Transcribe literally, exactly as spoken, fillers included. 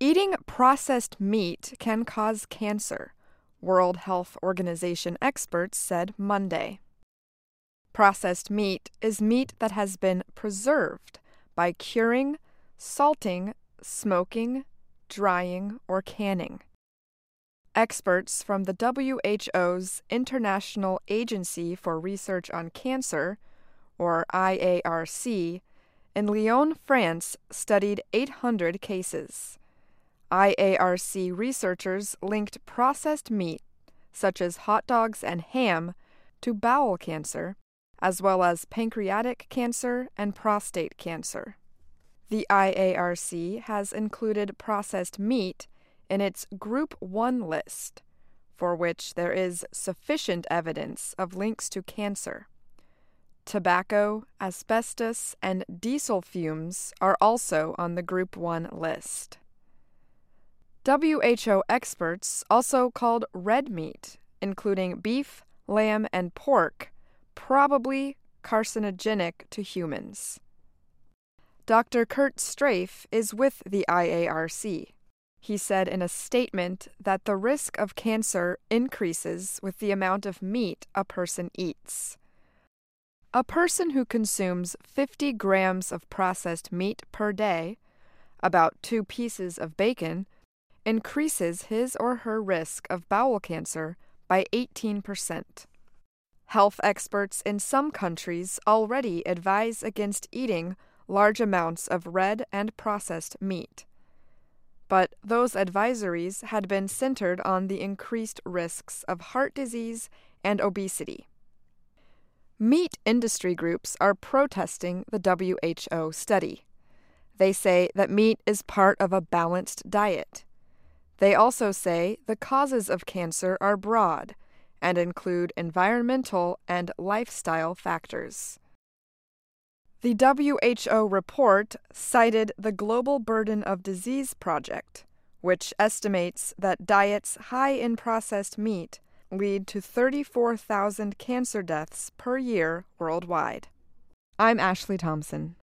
Eating processed meat can cause cancer, World Health Organization experts said Monday. Processed meat is meat that has been preserved by curing, salting, smoking, drying, or canning. Experts from the W H O's International Agency for Research on Cancer, or I A R C, in Lyon, France, studied eight hundred cases. I A R C researchers linked processed meat, such as hot dogs and ham, to bowel cancer, as well as pancreatic cancer and prostate cancer. The I A R C has included processed meat in its Group one list, for which there is sufficient evidence of links to cancer. Tobacco, asbestos, and diesel fumes are also on the Group one list. W H O experts also called red meat, including beef, lamb, and pork, probably carcinogenic to humans. Doctor Kurt Strafe is with the I A R C. He said in a statement that the risk of cancer increases with the amount of meat a person eats. A person who consumes fifty grams of processed meat per day, about two pieces of bacon, increases his or her risk of bowel cancer by eighteen percent. Health experts in some countries already advise against eating large amounts of red and processed meat. But those advisories had been centered on the increased risks of heart disease and obesity. Meat industry groups are protesting the W H O study. They say that meat is part of a balanced diet. They also say the causes of cancer are broad and include environmental and lifestyle factors. The W H O report cited the Global Burden of Disease Project, which estimates that diets high in processed meat lead to thirty-four thousand cancer deaths per year worldwide. I'm Ashley Thompson.